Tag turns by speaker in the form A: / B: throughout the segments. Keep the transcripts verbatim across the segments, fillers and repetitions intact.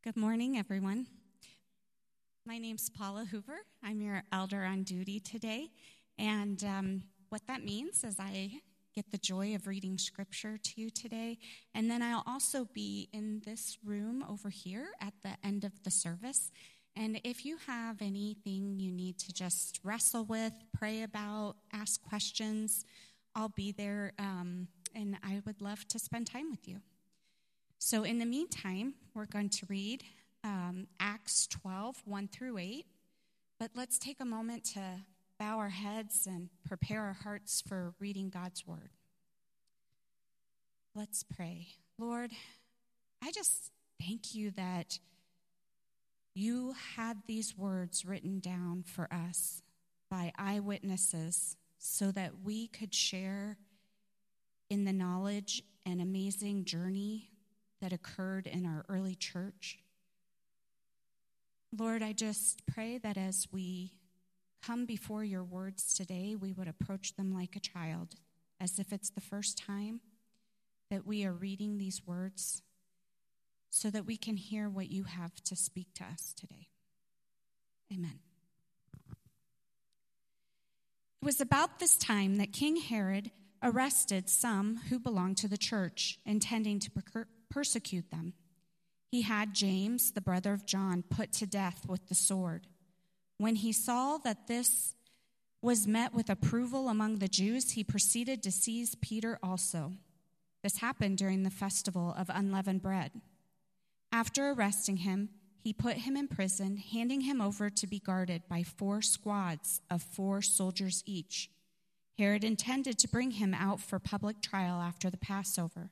A: Good morning, everyone. My name's Paula Hoover. I'm your elder on duty today, and um, what that means is I get the joy of reading scripture to you today, and then I'll also be in this room over here at the end of the service, and if you have anything you need to just wrestle with, pray about, ask questions, I'll be there, um, and I would love to spend time with you. So in the meantime, we're going to read um, Acts twelve, one through eight. But let's take a moment to bow our heads and prepare our hearts for reading God's word. Let's pray. Lord, I just thank you that you had these words written down for us by eyewitnesses so that we could share in the knowledge and amazing journey that occurred in our early church. Lord, I just pray that as we come before your words today, we would approach them like a child, as if it's the first time that we are reading these words, so that we can hear what you have to speak to us today. Amen. It was about this time that King Herod arrested some who belonged to the church, intending to per- persecute them. He had James, the brother of John, put to death with the sword. When he saw that this was met with approval among the Jews, he proceeded to seize Peter also. This happened during the festival of unleavened bread. After arresting him, he put him in prison, handing him over to be guarded by four squads of four soldiers each. Herod intended to bring him out for public trial after the Passover.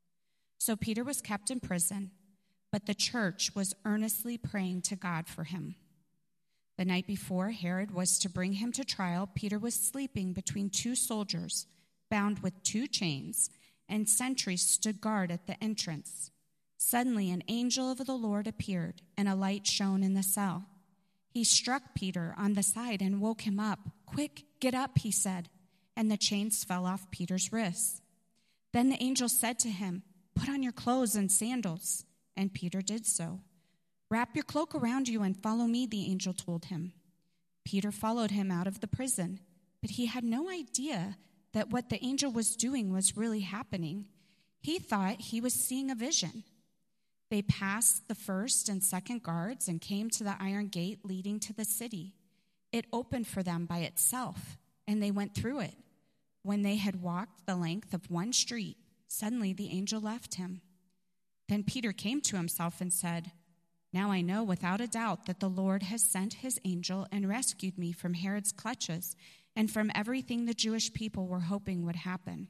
A: So Peter was kept in prison, but the church was earnestly praying to God for him. The night before Herod was to bring him to trial, Peter was sleeping between two soldiers, bound with two chains, and sentries stood guard at the entrance. Suddenly an angel of the Lord appeared, and a light shone in the cell. He struck Peter on the side and woke him up. "Quick, get up," he said, and the chains fell off Peter's wrists. Then the angel said to him, "Put on your clothes and sandals." And Peter did so. "Wrap your cloak around you and follow me," the angel told him. Peter followed him out of the prison, but he had no idea that what the angel was doing was really happening. He thought he was seeing a vision. They passed the first and second guards and came to the iron gate leading to the city. It opened for them by itself, and they went through it. When they had walked the length of one street, suddenly the angel left him. Then Peter came to himself and said, "Now I know without a doubt that the Lord has sent his angel and rescued me from Herod's clutches and from everything the Jewish people were hoping would happen."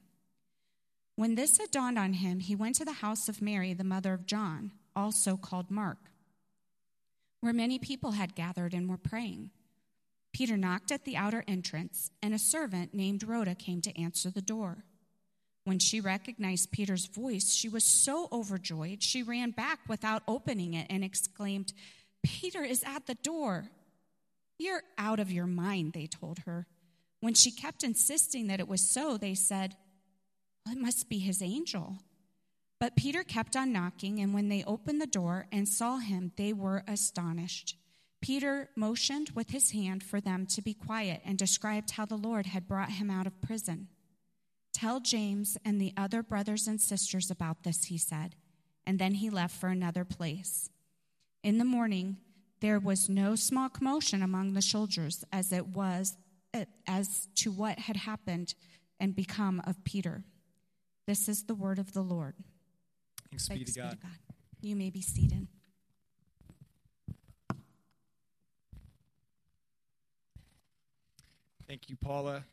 A: When this had dawned on him, he went to the house of Mary, the mother of John, also called Mark, where many people had gathered and were praying. Peter knocked at the outer entrance, and a servant named Rhoda came to answer the door. When she recognized Peter's voice, she was so overjoyed, she ran back without opening it and exclaimed, "Peter is at the door." "You're out of your mind," they told her. When she kept insisting that it was so, they said, "Well, it must be his angel." But Peter kept on knocking, and when they opened the door and saw him, they were astonished. Peter motioned with his hand for them to be quiet and described how the Lord had brought him out of prison. "Tell James and the other brothers and sisters about this," he said, and then he left for another place. In the morning, there was no small commotion among the soldiers as it was as to what had happened and become of Peter. This is the word of the Lord.
B: Thanks be to God.
A: God. You may be seated.
B: Thank you, Paula.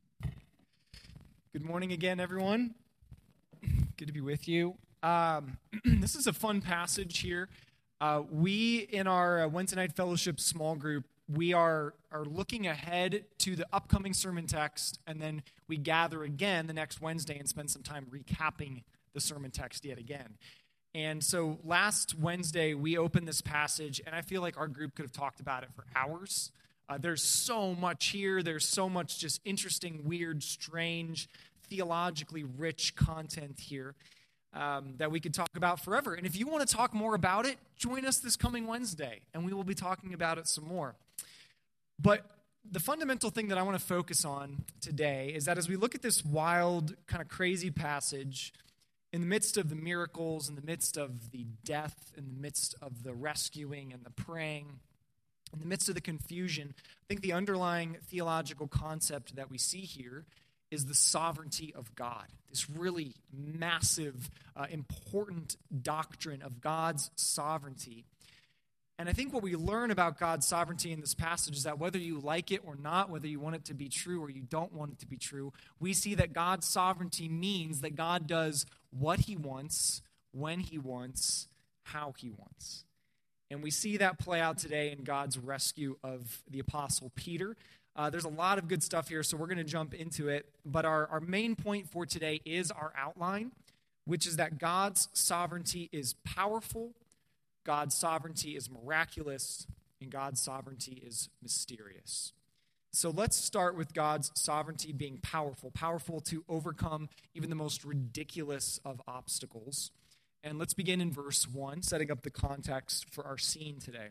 B: Good morning again, everyone. Good to be with you. Um, this is a fun passage here. Uh, we, in our uh, Wednesday night fellowship small group, we are, are looking ahead to the upcoming sermon text, and then we gather again the next Wednesday and spend some time recapping the sermon text yet again. And so last Wednesday, we opened this passage, and I feel like our group could have talked about it for hours. Uh, there's so much here. There's so much just interesting, weird, strange, theologically rich content here. um, that we could talk about forever. And if you want to talk more about it, join us this coming Wednesday, and we will be talking about it some more. But the fundamental thing that I want to focus on today is that as we look at this wild, kind of crazy passage, in the midst of the miracles, in the midst of the death, in the midst of the rescuing and the praying, in the midst of the confusion, I think the underlying theological concept that we see here is the sovereignty of God. This really massive, uh, important doctrine of God's sovereignty. And I think what we learn about God's sovereignty in this passage is that whether you like it or not, whether you want it to be true or you don't want it to be true, we see that God's sovereignty means that God does what he wants, when he wants, how he wants. And we see that play out today in God's rescue of the Apostle Peter. Uh, there's a lot of good stuff here, so we're going to jump into it. But our, our main point for today is our outline, which is that God's sovereignty is powerful, God's sovereignty is miraculous, and God's sovereignty is mysterious. So let's start with God's sovereignty being powerful, powerful to overcome even the most ridiculous of obstacles. And let's begin in verse one, setting up the context for our scene today.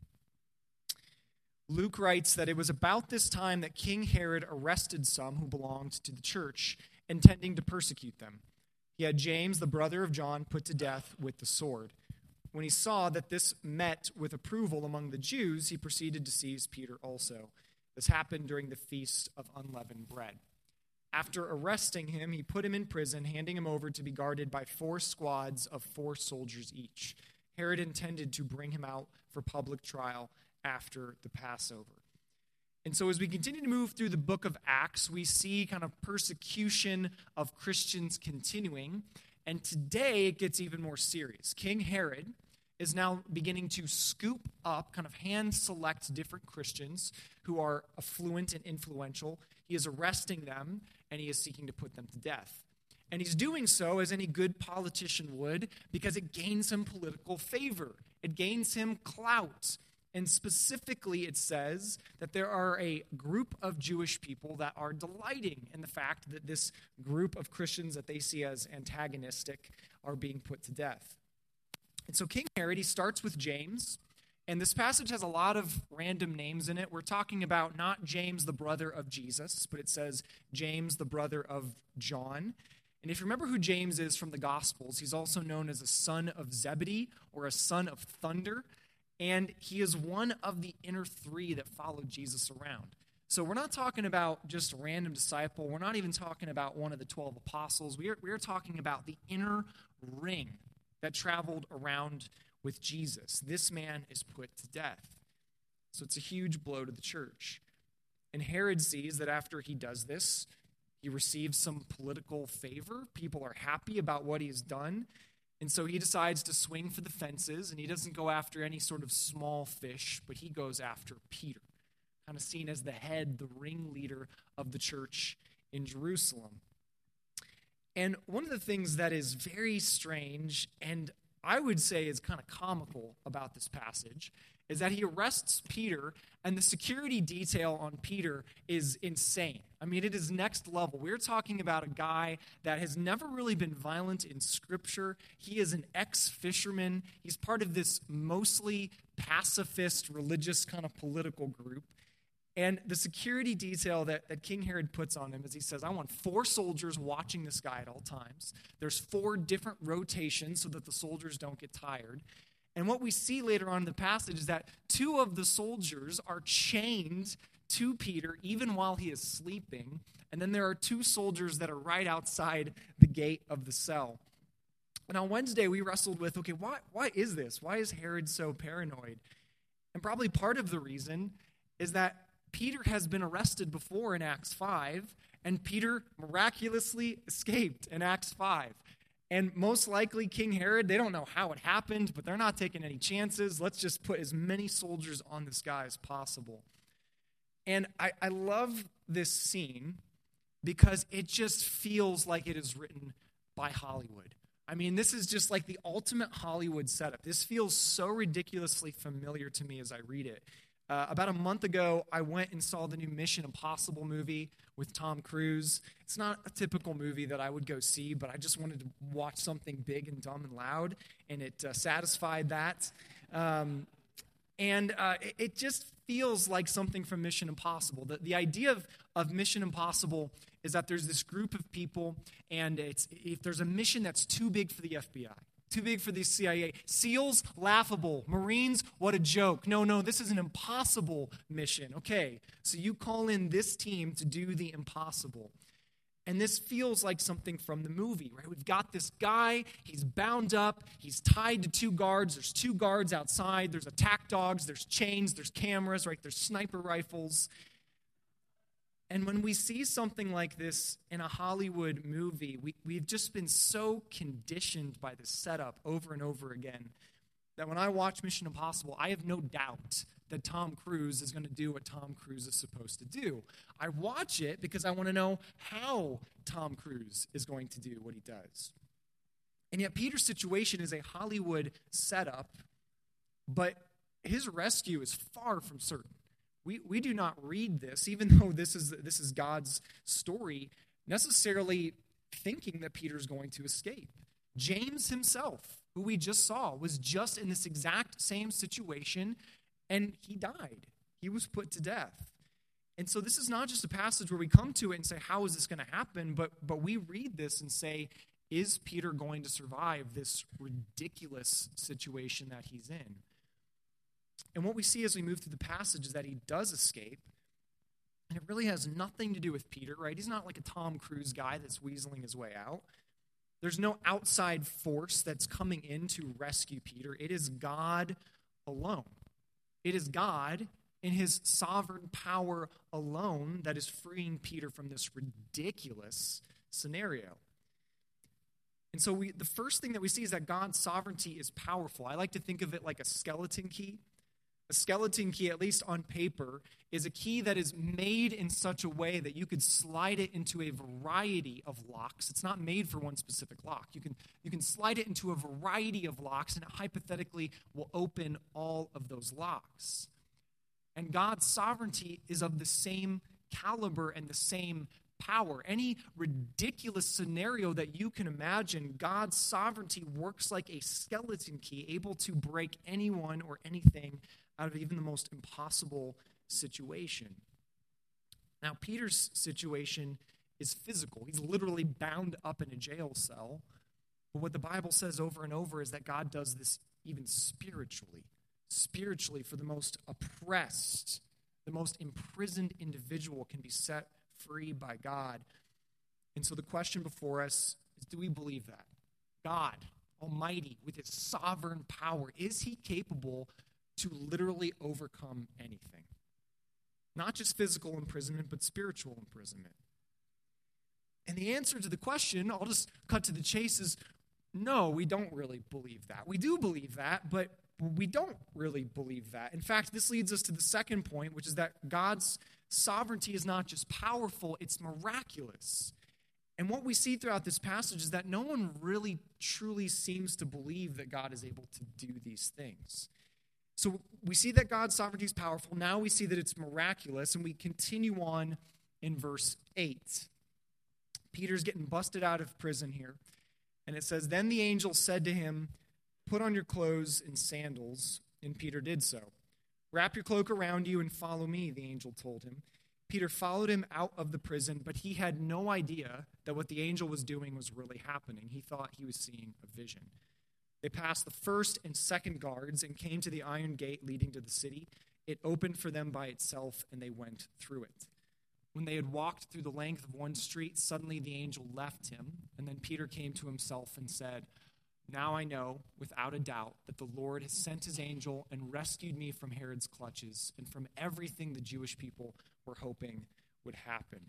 B: Luke writes that it was about this time that King Herod arrested some who belonged to the church, intending to persecute them. He had James, the brother of John, put to death with the sword. When he saw that this met with approval among the Jews, he proceeded to seize Peter also. This happened during the Feast of Unleavened Bread. After arresting him, he put him in prison, handing him over to be guarded by four squads of four soldiers each. Herod intended to bring him out for public trial after the Passover. And so as we continue to move through the book of Acts, we see kind of persecution of Christians continuing. And today it gets even more serious. King Herod is now beginning to scoop up, kind of hand select different Christians who are affluent and influential. He is arresting them, and he is seeking to put them to death. And he's doing so, as any good politician would, because it gains him political favor. It gains him clout. And specifically, it says that there are a group of Jewish people that are delighting in the fact that this group of Christians that they see as antagonistic are being put to death. And so King Herod, he starts with James, and this passage has a lot of random names in it. We're talking about not James, the brother of Jesus, but it says James, the brother of John. And if you remember who James is from the Gospels, he's also known as a son of Zebedee or a son of thunder. And he is one of the inner three that followed Jesus around. So we're not talking about just a random disciple. We're not even talking about one of the twelve apostles. We are, we are talking about the inner ring that traveled around with Jesus. This man is put to death. So it's a huge blow to the church. And Herod sees that after he does this, he receives some political favor. People are happy about what he's done. And so he decides to swing for the fences, and he doesn't go after any sort of small fish, but he goes after Peter, kind of seen as the head, the ringleader of the church in Jerusalem. And one of the things that is very strange, and I would say is kind of comical about this passage, is that he arrests Peter, and the security detail on Peter is insane. I mean, it is next level. We're talking about a guy that has never really been violent in Scripture. He is an ex-fisherman. He's part of this mostly pacifist, religious kind of political group. And the security detail that, that King Herod puts on him is he says, I want four soldiers watching this guy at all times. There's four different rotations so that the soldiers don't get tired. And what we see later on in the passage is that two of the soldiers are chained to Peter even while he is sleeping. And then there are two soldiers that are right outside the gate of the cell. And on Wednesday, we wrestled with, okay, why, why is this? Why is Herod so paranoid? And probably part of the reason is that Peter has been arrested before in Acts five, and Peter miraculously escaped in Acts five. And most likely King Herod, they don't know how it happened, but they're not taking any chances. Let's just put as many soldiers on this guy as possible. And I, I love this scene because it just feels like it is written by Hollywood. I mean, this is just like the ultimate Hollywood setup. This feels so ridiculously familiar to me as I read it. Uh, about a month ago, I went and saw the new Mission Impossible movie with Tom Cruise. It's not a typical movie that I would go see, but I just wanted to watch something big and dumb and loud, and it uh, satisfied that. Um, and uh, it, it just feels like something from Mission Impossible. The, the idea of, of Mission Impossible is that there's this group of people, and it's if there's a mission that's too big for the F B I, too big for the C I A. SEALs, laughable. Marines, what a joke. No, no, this is an impossible mission. Okay, so you call in this team to do the impossible. And this feels like something from the movie, right? We've got this guy, he's bound up, he's tied to two guards. There's two guards outside. There's attack dogs, there's chains, there's cameras, right? There's sniper rifles. And when we see something like this in a Hollywood movie, we, we've just been so conditioned by this setup over and over again that when I watch Mission Impossible, I have no doubt that Tom Cruise is going to do what Tom Cruise is supposed to do. I watch it because I want to know how Tom Cruise is going to do what he does. And yet Peter's situation is a Hollywood setup, but his rescue is far from certain. We we do not read this, even though this is this is God's story, necessarily thinking that Peter's going to escape. James himself, who we just saw, was just in this exact same situation, and he died. He was put to death. And so this is not just a passage where we come to it and say, how is this going to happen? But but we read this and say, is Peter going to survive this ridiculous situation that he's in? And what we see as we move through the passage is that he does escape, and it really has nothing to do with Peter, right? He's not like a Tom Cruise guy that's weaseling his way out. There's no outside force that's coming in to rescue Peter. It is God alone. It is God in his sovereign power alone that is freeing Peter from this ridiculous scenario. And so we, the first thing that we see is that God's sovereignty is powerful. I like to think of it like a skeleton key. A skeleton key, at least on paper, is a key that is made in such a way that you could slide it into a variety of locks. It's not made for one specific lock. You can, you can slide it into a variety of locks, and it hypothetically will open all of those locks. And God's sovereignty is of the same caliber and the same power. Any ridiculous scenario that you can imagine, God's sovereignty works like a skeleton key, able to break anyone or anything out of even the most impossible situation. Now, Peter's situation is physical. He's literally bound up in a jail cell. But what the Bible says over and over is that God does this even spiritually. Spiritually, for the most oppressed, the most imprisoned individual can be set free by God. And so the question before us is, do we believe that? God Almighty, with his sovereign power, is he capable to literally overcome anything? Not just physical imprisonment, but spiritual imprisonment. And the answer to the question, I'll just cut to the chase, is no, we don't really believe that. We do believe that, but we don't really believe that. In fact, this leads us to the second point, which is that God's sovereignty is not just powerful, it's miraculous. And what we see throughout this passage is that no one really truly seems to believe that God is able to do these things. So we see that God's sovereignty is powerful. Now we see that it's miraculous, and we continue on in verse eight. Peter's getting busted out of prison here. And it says, "Then the angel said to him, 'Put on your clothes and sandals.' And Peter did so. 'Wrap your cloak around you and follow me,' the angel told him. Peter followed him out of the prison, but he had no idea that what the angel was doing was really happening. He thought he was seeing a vision. They passed the first and second guards and came to the iron gate leading to the city. It opened for them by itself, and they went through it. When they had walked through the length of one street, suddenly the angel left him, and then Peter came to himself and said, 'Now I know, without a doubt, that the Lord has sent his angel and rescued me from Herod's clutches and from everything the Jewish people were hoping would happen.'"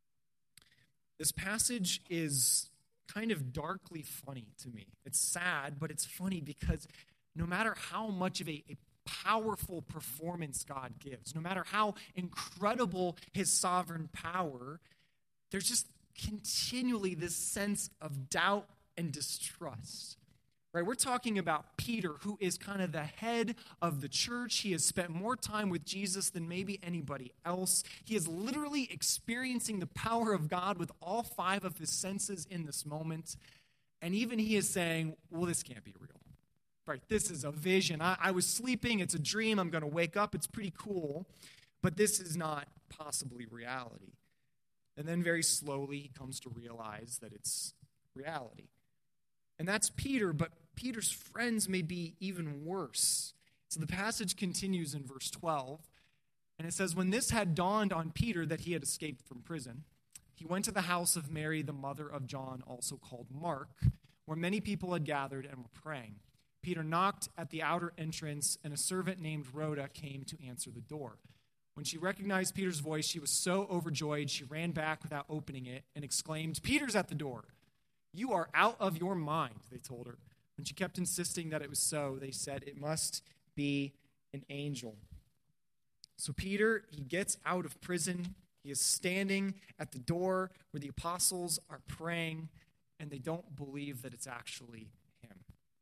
B: This passage is kind of darkly funny to me. It's sad, but it's funny because no matter how much of a, a powerful performance God gives, no matter how incredible his sovereign power, there's just continually this sense of doubt and distrust. Right? We're talking about Peter, who is kind of the head of the church. He has spent more time with Jesus than maybe anybody else. He is literally experiencing the power of God with all five of his senses in this moment. And even he is saying, well, this can't be real. Right? This is a vision. I, I was sleeping. It's a dream. I'm going to wake up. It's pretty cool. But this is not possibly reality. And then very slowly he comes to realize that it's reality. And that's Peter, but Peter's friends may be even worse. So the passage continues in verse twelve, and it says, when this had dawned on Peter that he had escaped from prison, he went to the house of Mary, the mother of John, also called Mark, where many people had gathered and were praying. Peter knocked at the outer entrance, and a servant named Rhoda came to answer the door. When she recognized Peter's voice, she was so overjoyed, she ran back without opening it and exclaimed, Peter's at the door. You are out of your mind, they told her. When she kept insisting that it was so, they said, it must be an angel. So Peter, he gets out of prison. He is standing at the door where the apostles are praying, and they don't believe that it's actually him.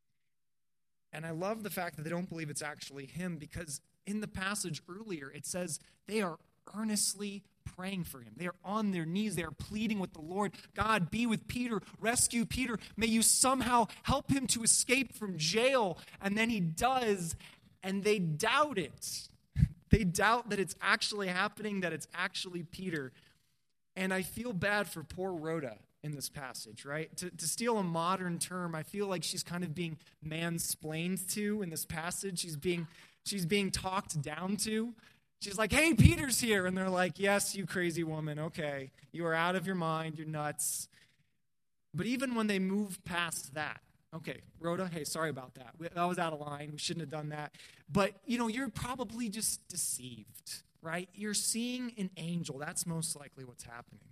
B: And I love the fact that they don't believe it's actually him, because in the passage earlier, it says they are earnestly praying for him. They are on their knees. They are pleading with the Lord. God, be with Peter. Rescue Peter. May you somehow help him to escape from jail. And then he does, and they doubt it. They doubt that it's actually happening, that it's actually Peter. And I feel bad for poor Rhoda in this passage, right? To, to steal a modern term, I feel like she's kind of being mansplained to in this passage. She's being, she's being talked down to. She's like, hey, Peter's here. And they're like, yes, you crazy woman. Okay, you are out of your mind. You're nuts. But even when they move past that, okay, Rhoda, hey, sorry about that. That was out of line. We shouldn't have done that. But, you know, you're probably just deceived, right? You're seeing an angel. That's most likely what's happening.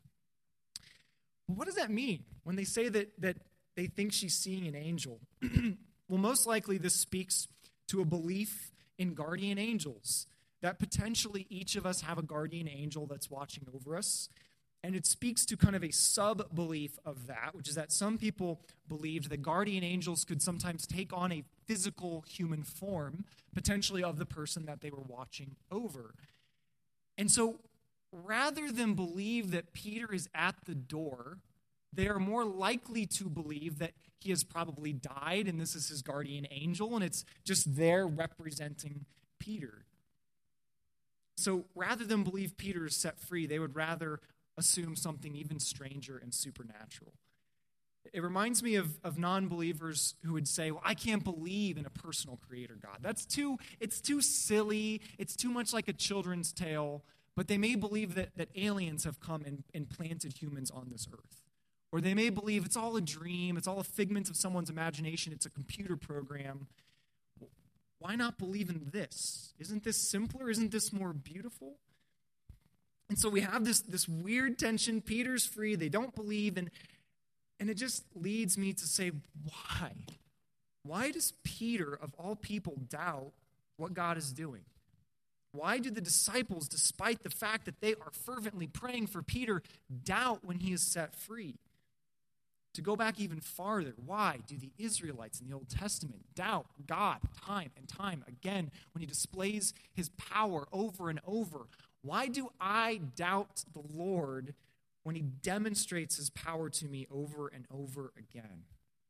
B: What does that mean when they say that, that they think she's seeing an angel? Well, most likely this speaks to a belief in guardian angels, that potentially each of us have a guardian angel that's watching over us. And it speaks to kind of a sub-belief of that, which is that some people believed that guardian angels could sometimes take on a physical human form, potentially of the person that they were watching over. And so rather than believe that Peter is at the door, they are more likely to believe that he has probably died and this is his guardian angel, and it's just there representing Peter. So rather than believe Peter is set free, they would rather assume something even stranger and supernatural. It reminds me of, of non-believers who would say, well, I can't believe in a personal creator God. That's too, it's too silly. It's too much like a children's tale. But they may believe that, that aliens have come and, and planted humans on this earth. Or they may believe it's all a dream. It's all a figment of someone's imagination. It's a computer program. Why not believe in this? Isn't this simpler? Isn't this more beautiful? And so we have this, this weird tension. Peter's free. They don't believe. And, and it just leads me to say, why? Why does Peter, of all people, doubt what God is doing? Why do the disciples, despite the fact that they are fervently praying for Peter, doubt when he is set free? To go back even farther, why do the Israelites in the Old Testament doubt God time and time again when he displays his power over and over? Why do I doubt the Lord when he demonstrates his power to me over and over again?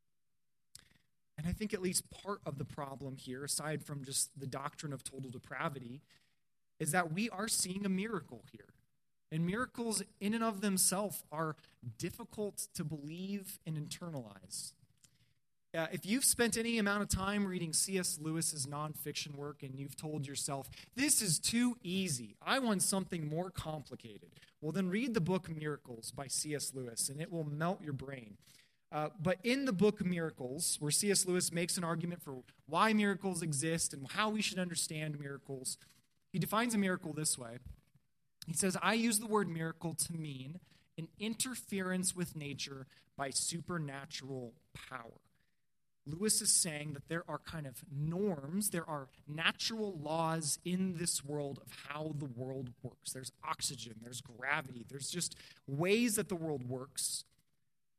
B: And I think at least part of the problem here, aside from just the doctrine of total depravity, is that we are seeing a miracle here. And miracles in and of themselves are difficult to believe and internalize. Uh, if you've spent any amount of time reading C S Lewis's nonfiction work and you've told yourself, this is too easy, I want something more complicated, well then read the book Miracles by C S Lewis and it will melt your brain. Uh, but in the book Miracles, where C S Lewis makes an argument for why miracles exist and how we should understand miracles, he defines a miracle this way. He says, I use the word miracle to mean an interference with nature by supernatural power. Lewis is saying that there are kind of norms, there are natural laws in this world of how the world works. There's oxygen, there's gravity, there's just ways that the world works.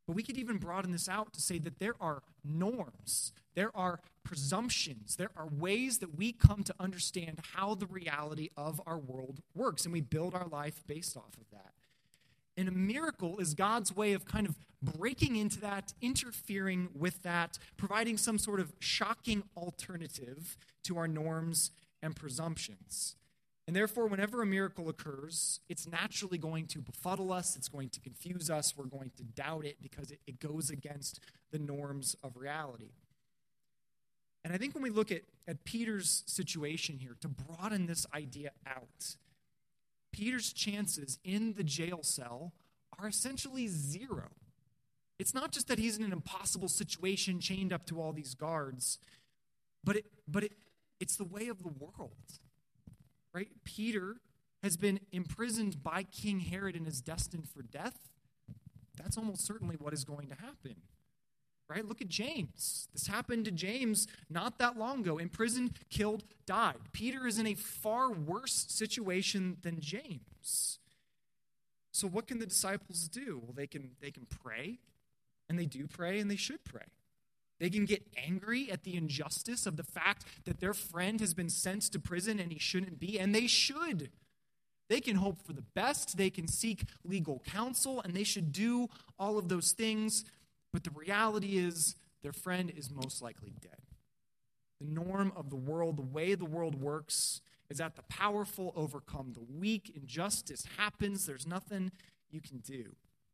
B: But we could even broaden this out to say that there are norms, there are presumptions, there are ways that we come to understand how the reality of our world works, and we build our life based off of that. And a miracle is God's way of kind of breaking into that, interfering with that, providing some sort of shocking alternative to our norms and presumptions. And therefore, whenever a miracle occurs, it's naturally going to befuddle us, it's going to confuse us, we're going to doubt it because it, it goes against the norms of reality. And I think when we look at, at Peter's situation here, to broaden this idea out, Peter's chances in the jail cell are essentially zero. It's not just that he's in an impossible situation chained up to all these guards, but it, but it, it's the way of the world. Right? Peter has been imprisoned by King Herod and is destined for death. That's almost certainly what is going to happen. Right? Look at James. This happened to James not that long ago. Imprisoned, killed, died. Peter is in a far worse situation than James. So what can the disciples do? Well, they can they can pray, and they do pray, and they should pray. They can get angry at the injustice of the fact that their friend has been sent to prison and he shouldn't be, and they should. They can hope for the best. They can seek legal counsel, and they should do all of those things. But the reality is their friend is most likely dead. The norm of the world, the way the world works, is that the powerful overcome the weak. Injustice happens. There's nothing you can do.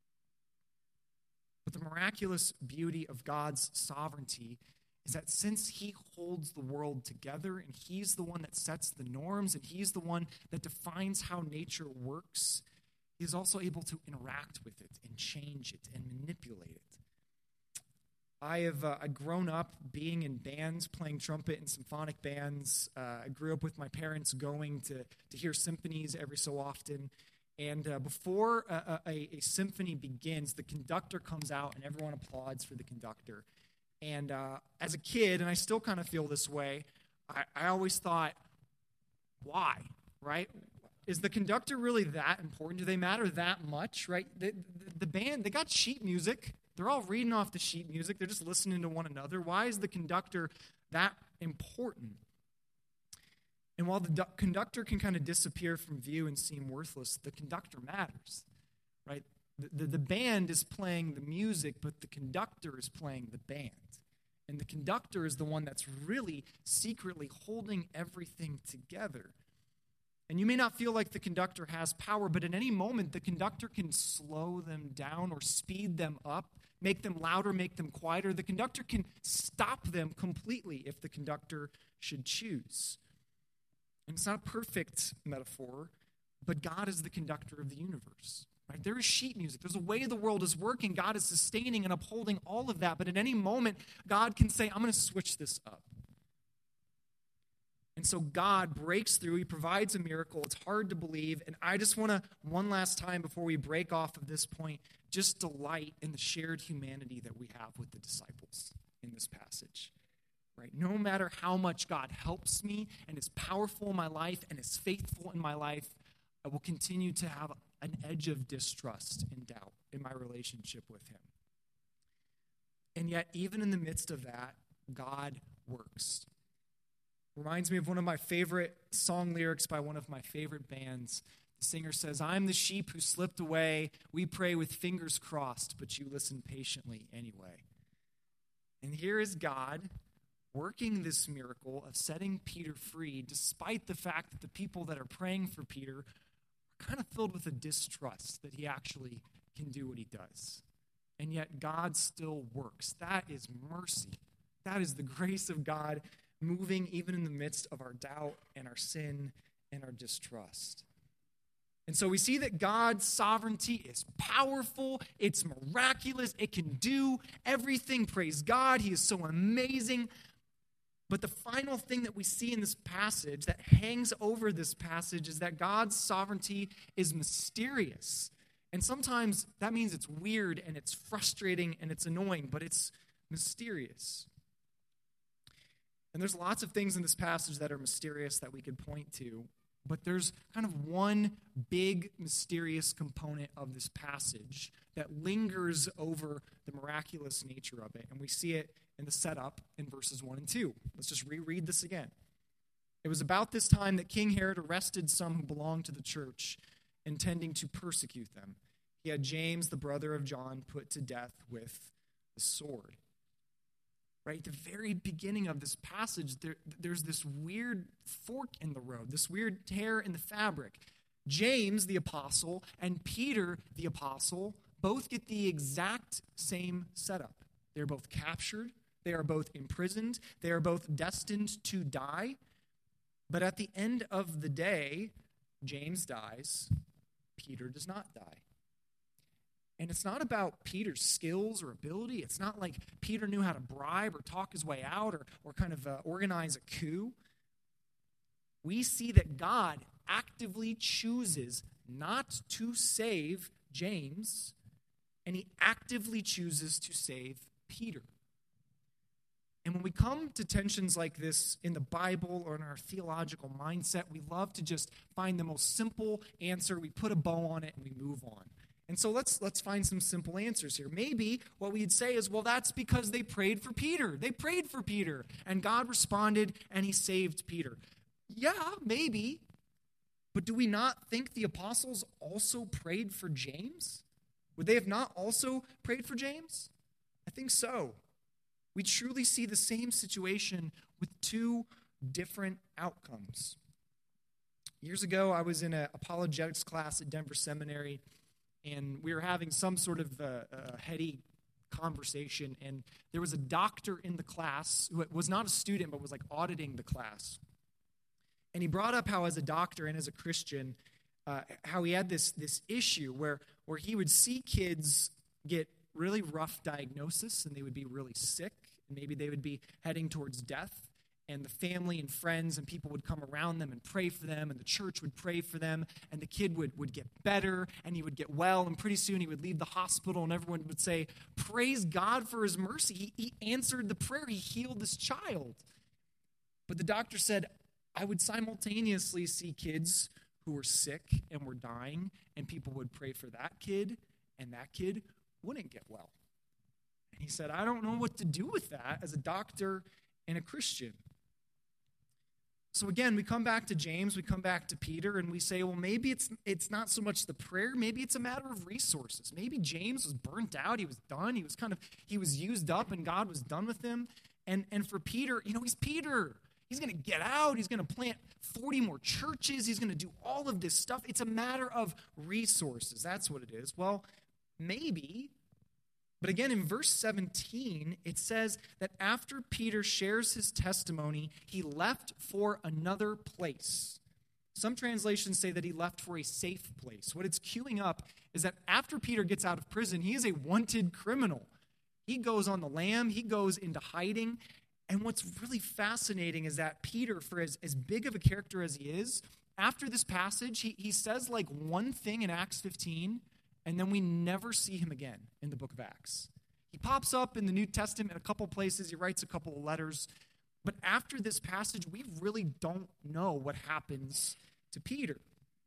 B: But the miraculous beauty of God's sovereignty is that since he holds the world together and he's the one that sets the norms and he's the one that defines how nature works, he is also able to interact with it and change it and manipulate it. I have uh, I've grown up being in bands, playing trumpet in symphonic bands. Uh, I grew up with my parents going to, to hear symphonies every so often. And uh, before a, a, a symphony begins, the conductor comes out and everyone applauds for the conductor. And uh, as a kid, and I still kind of feel this way, I, I always thought, why, right? Is the conductor really that important? Do they matter that much, right? The, the, the band, they got sheet music. They're all reading off the sheet music. They're just listening to one another. Why is the conductor that important? And while the du- conductor can kind of disappear from view and seem worthless, the conductor matters, right? The, the, the band is playing the music, but the conductor is playing the band. And the conductor is the one that's really secretly holding everything together. And you may not feel like the conductor has power, but at any moment, the conductor can slow them down or speed them up, make them louder, make them quieter. The conductor can stop them completely if the conductor should choose. And it's not a perfect metaphor, but God is the conductor of the universe. Right? There is sheet music. There's a way the world is working. God is sustaining and upholding all of that. But at any moment, God can say, I'm going to switch this up. And so God breaks through. He provides a miracle. It's hard to believe. And I just want to, one last time before we break off of this point, just delight in the shared humanity that we have with the disciples in this passage. Right? No matter how much God helps me and is powerful in my life and is faithful in my life, I will continue to have an edge of distrust and doubt in my relationship with him. And yet, even in the midst of that, God works. Reminds me of one of my favorite song lyrics by one of my favorite bands. The singer says, I'm the sheep who slipped away. We pray with fingers crossed, but you listen patiently anyway. And here is God working this miracle of setting Peter free, despite the fact that the people that are praying for Peter are kind of filled with a distrust that he actually can do what he does. And yet God still works. That is mercy. That is the grace of God moving even in the midst of our doubt and our sin and our distrust. And so we see that God's sovereignty is powerful, it's miraculous, it can do everything. Praise God, he is so amazing. But the final thing that we see in this passage that hangs over this passage is that God's sovereignty is mysterious. And sometimes that means it's weird and it's frustrating and it's annoying, but it's mysterious. And there's lots of things in this passage that are mysterious that we could point to. But there's kind of one big mysterious component of this passage that lingers over the miraculous nature of it. And we see it in the setup in verses one and two. Let's just reread this again. It was about this time that King Herod arrested some who belonged to the church, intending to persecute them. He had James, the brother of John, put to death with the sword. Right, at the very beginning of this passage, there, there's this weird fork in the road, this weird tear in the fabric. James, the apostle, and Peter, the apostle, both get the exact same setup. They're both captured. They are both imprisoned. They are both destined to die. But at the end of the day, James dies. Peter does not die. And it's not about Peter's skills or ability. It's not like Peter knew how to bribe or talk his way out or, or kind of uh, organize a coup. We see that God actively chooses not to save James, and he actively chooses to save Peter. And when we come to tensions like this in the Bible or in our theological mindset, we love to just find the most simple answer. We put a bow on it and we move on. And so let's let's find some simple answers here. Maybe what we'd say is, well, that's because they prayed for Peter. They prayed for Peter, and God responded, and he saved Peter. Yeah, maybe. But do we not think the apostles also prayed for James? Would they have not also prayed for James? I think so. We truly see the same situation with two different outcomes. Years ago, I was in an apologetics class at Denver Seminary, and we were having some sort of uh, uh, heady conversation, and there was a doctor in the class who was not a student but was like auditing the class. And he brought up how as a doctor and as a Christian, uh, how he had this, this issue where, where he would see kids get really rough diagnosis, and they would be really sick, and maybe they would be heading towards death. And the family and friends and people would come around them and pray for them, and the church would pray for them, and the kid would, would get better, and he would get well, and pretty soon he would leave the hospital, and everyone would say, praise God for his mercy. He, he answered the prayer. He healed this child. But the doctor said, I would simultaneously see kids who were sick and were dying, and people would pray for that kid, and that kid wouldn't get well. And he said, I don't know what to do with that as a doctor and a Christian. So again, we come back to James, we come back to Peter, and we say, well, maybe it's it's not so much the prayer, maybe it's a matter of resources. Maybe James was burnt out, he was done, he was kind of, he was used up, and God was done with him. And, and for Peter, you know, he's Peter. He's going to get out, he's going to plant forty more churches, he's going to do all of this stuff. It's a matter of resources, that's what it is. Well, maybe. But again, in verse seventeen, it says that after Peter shares his testimony, he left for another place. Some translations say that he left for a safe place. What it's queuing up is that after Peter gets out of prison, he is a wanted criminal. He goes on the lam, he goes into hiding. And what's really fascinating is that Peter, for as, as big of a character as he is, after this passage, he, he says like one thing in Acts fifteen, and then we never see him again in the book of Acts. He pops up in the New Testament in a couple places. He writes a couple of letters. But after this passage, we really don't know what happens to Peter.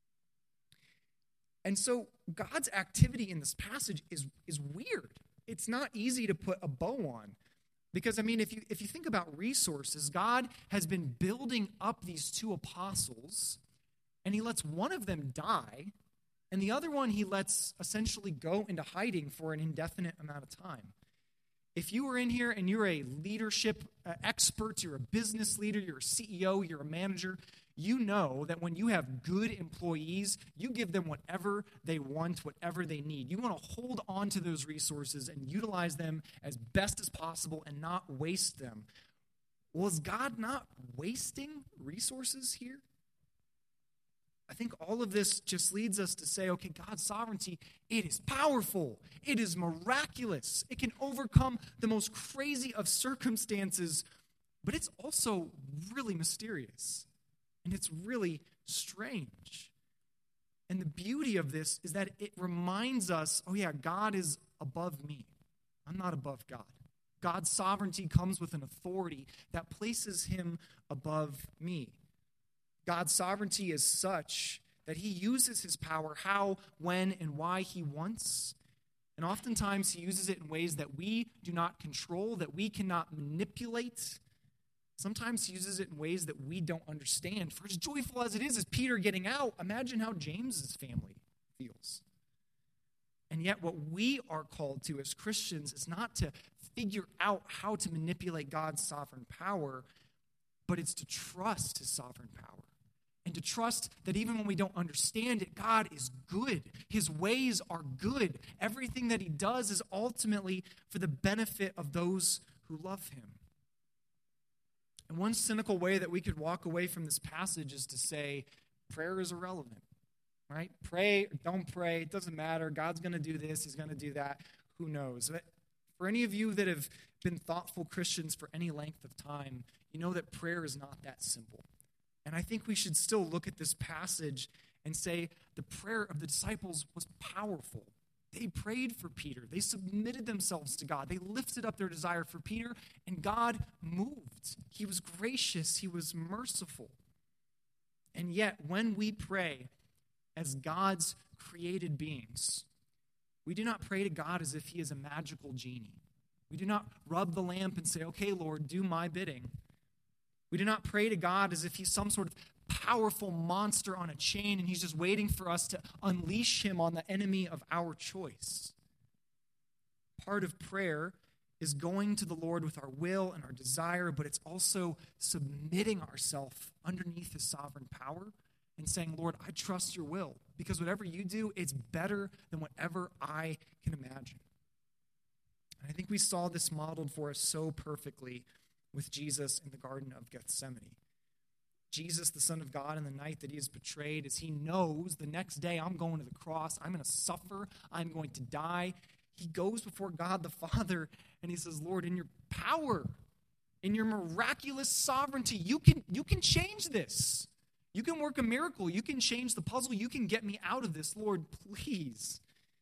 B: And so God's activity in this passage is, is weird. It's not easy to put a bow on. Because, I mean, if you if you think about resources, God has been building up these two apostles, and he lets one of them die, and the other one he lets essentially go into hiding for an indefinite amount of time. If you are in here and you're a leadership uh, expert, you're a business leader, you're a C E O, you're a manager, you know that when you have good employees, you give them whatever they want, whatever they need. You want to hold on to those resources and utilize them as best as possible and not waste them. Well, is God not wasting resources here? I think all of this just leads us to say, okay, God's sovereignty, it is powerful. It is miraculous. It can overcome the most crazy of circumstances, but it's also really mysterious. And it's really strange. And the beauty of this is that it reminds us, oh yeah, God is above me. I'm not above God. God's sovereignty comes with an authority that places him above me. God's sovereignty is such that he uses his power how, when, and why he wants. And oftentimes he uses it in ways that we do not control, that we cannot manipulate. Sometimes he uses it in ways that we don't understand. For as joyful as it is, as Peter getting out, imagine how James's family feels. And yet what we are called to as Christians is not to figure out how to manipulate God's sovereign power, but it's to trust his sovereign power. And to trust that even when we don't understand it, God is good. His ways are good. Everything that he does is ultimately for the benefit of those who love him. And one cynical way that we could walk away from this passage is to say, prayer is irrelevant, right? Pray or don't pray, it doesn't matter. God's going to do this, he's going to do that. Who knows? But for any of you that have been thoughtful Christians for any length of time, you know that prayer is not that simple. And I think we should still look at this passage and say the prayer of the disciples was powerful. They prayed for Peter. They submitted themselves to God. They lifted up their desire for Peter, and God moved. He was gracious. He was merciful. And yet, when we pray as God's created beings, we do not pray to God as if he is a magical genie. We do not rub the lamp and say, okay, Lord, do my bidding. We do not pray to God as if he's some sort of powerful monster on a chain and he's just waiting for us to unleash him on the enemy of our choice. Part of prayer is going to the Lord with our will and our desire, but it's also submitting ourselves underneath his sovereign power and saying, Lord, I trust your will, because whatever you do, it's better than whatever I can imagine. And I think we saw this modeled for us so perfectly with Jesus in the Garden of Gethsemane. Jesus, the Son of God, in the night that he is betrayed, as he knows the next day I'm going to the cross, I'm going to suffer, I'm going to die. He goes before God the Father and he says, Lord, in your power, in your miraculous sovereignty, you can, you can change this. You can work a miracle. You can change the puzzle. You can get me out of this. Lord, please.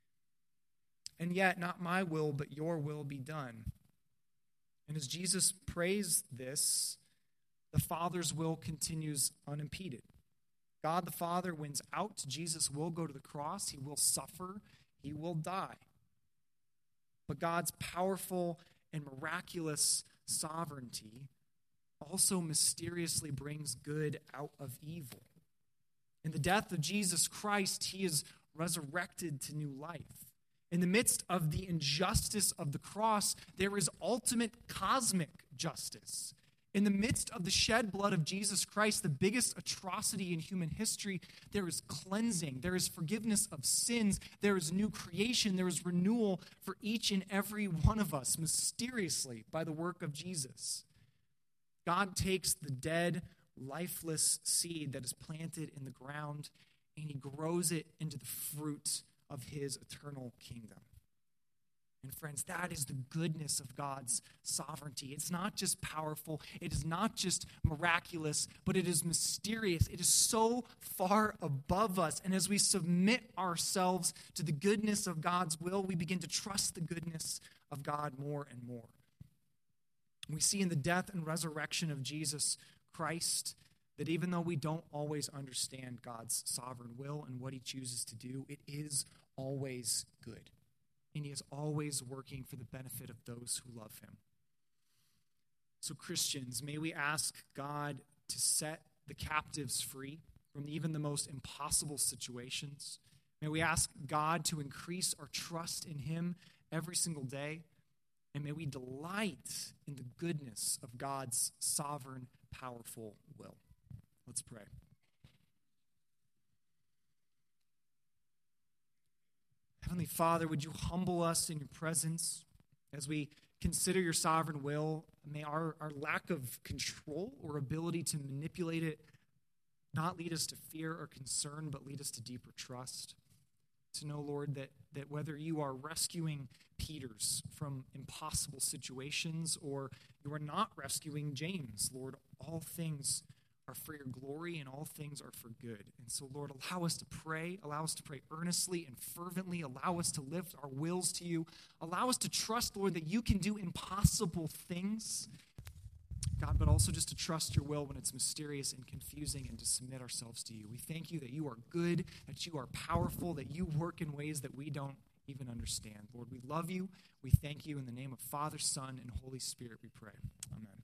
B: And yet, not my will, but your will be done. And as Jesus prays this, the Father's will continues unimpeded. God the Father wins out. Jesus will go to the cross. He will suffer. He will die. But God's powerful and miraculous sovereignty also mysteriously brings good out of evil. In the death of Jesus Christ, he is resurrected to new life. In the midst of the injustice of the cross, there is ultimate cosmic justice. In the midst of the shed blood of Jesus Christ, the biggest atrocity in human history, there is cleansing, there is forgiveness of sins, there is new creation, there is renewal for each and every one of us, mysteriously by the work of Jesus. God takes the dead, lifeless seed that is planted in the ground, and he grows it into the fruit of his eternal kingdom. And friends, that is the goodness of God's sovereignty. It's not just powerful, it is not just miraculous, but it is mysterious. It is so far above us. And as we submit ourselves to the goodness of God's will, we begin to trust the goodness of God more and more. We see in the death and resurrection of Jesus Christ that even though we don't always understand God's sovereign will and what he chooses to do, it is always good. And he is always working for the benefit of those who love him. So Christians, may we ask God to set the captives free from even the most impossible situations. May we ask God to increase our trust in him every single day. And may we delight in the goodness of God's sovereign, powerful will. Let's pray. Heavenly Father, would you humble us in your presence as we consider your sovereign will? May our, our lack of control or ability to manipulate it not lead us to fear or concern, but lead us to deeper trust. To know, Lord, that, that whether you are rescuing Peter's from impossible situations or you are not rescuing James, Lord, all things are for your glory and all things are for good. And so, Lord, allow us to pray. Allow us to pray earnestly and fervently. Allow us to lift our wills to you. Allow us to trust, Lord, that you can do impossible things. God, but also just to trust your will when it's mysterious and confusing and to submit ourselves to you. We thank you that you are good, that you are powerful, that you work in ways that we don't even understand. Lord, we love you. We thank you. In the name of Father, Son, and Holy Spirit, we pray. Amen.